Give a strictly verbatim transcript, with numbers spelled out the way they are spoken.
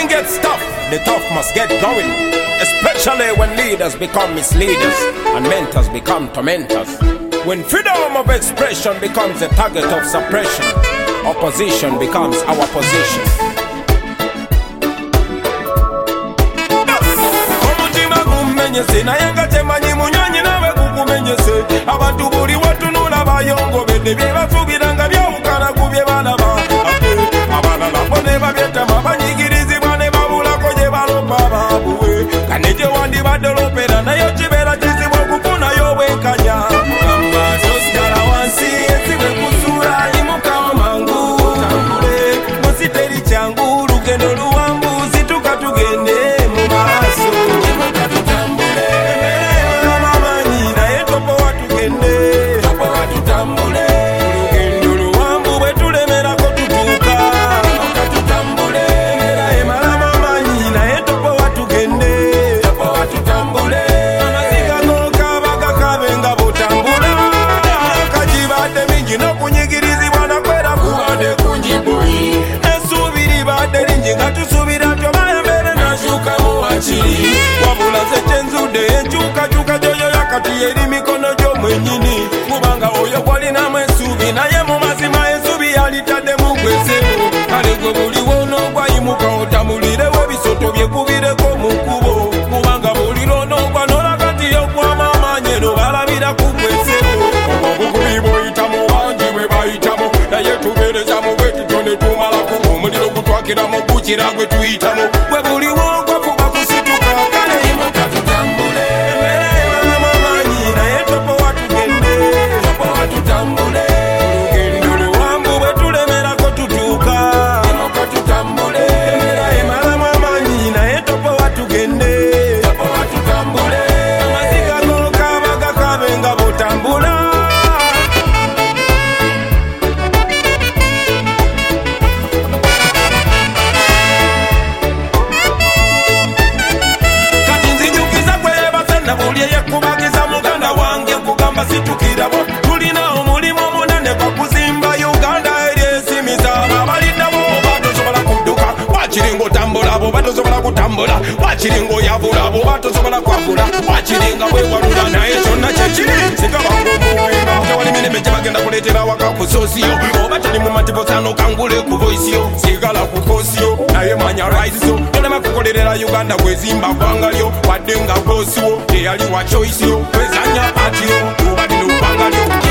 going gets tough, the tough must get going. Especially when leaders become misleaders and mentors become tormentors. When freedom of expression becomes a target of suppression, opposition becomes our position. Omutima gumenyese naye nga temanyi munyonyi nawe gukumenyese. Abantu buli watunula bayongobedde bye basuubira nga byawukana ku bye balaba. Abalala bo ne babyetama banyigirizibwa ne babulako gye balomba baabuwe. Kane gye wandibadde olopera naye kibeera kizibu okufunayo obwenkanya. Tosigala wansi ensibe kusuula imukawo mangu. Tambule musiteri kyangu lugendo luwanvu situka tugende mu maaso. Imuka tutambule amamanyi naye topo watugende. Topo watutambule lugendo luwanvu bwe tulemerako tutuuka. Imuka tutambule era emala amamanyi naye topo watugende. Topo watutambule amaziga gokaba gakabe nga botambula. Kajibadde mingi n'okunyigirizibwa nakwera kubadde kunjiboyi. Essuubiri badde lingi nga tusuubira tobayembere nashukamu wakiri. Wabula nze kyenzudde enkyukakyuka gyoyo yakati eri mikono gy'omwennyini. Kubanga oyo gwalinamu essuubi naye mu mazima essuubi yalitaddemu gweseewo. Kale gwe buliwoo n'ogwayimuka otamulirewo ebisoto byekubireko mu kkubo. Kubanga buliro n'ogwa n'olaga nti yogwamu amaanyi eno balabira ku gweseewo. Obukubi bw'oyitamu bangi bwe bayitamu naye tubeerezamu bwe tutyo ne tumalako. Omuliro gutwakiramu gukira gwe tuyitamu. Bwe buliwoo gwafuba kusituka. Kale imuka tutambule amamanyi naye topo watugende. Topo watutambule lugendo luwanvu bwe tulemerako tutuuka. Imuka tutambule emera emalamu amaanyi naye topo watugende. Topo watutambule amaziga gokaba gakabe nga botambula. Kati nzijukiza kwebasa nabuli eyekubagiza muganda wange nkugamba situkirabo. Tulina omulimu omunene gwa kuzimba Uganda eryesimiza abaliddawo. Oba tosobola kudduka wakiri ng'otambula, bw'oba tosobola kutambula wakiri ng'oyabula, bw'oba tosobola kwabula wakiri nga bwewalula. Naye kyonna kyekiri singa bangomuwinga tewali mirembe gye bagenda kuleetera waka ku soosiyo. Oba toli mu matibosano kangule ku voisiyo. Sigala ku koosiyo naye manya raisiyo. Tolema kukolerera Uganda gwezimba ggwanga lyo wadde nga boosiwo teyali wa choisiyo. Wezanya patiyo oba lino bbanga lyo.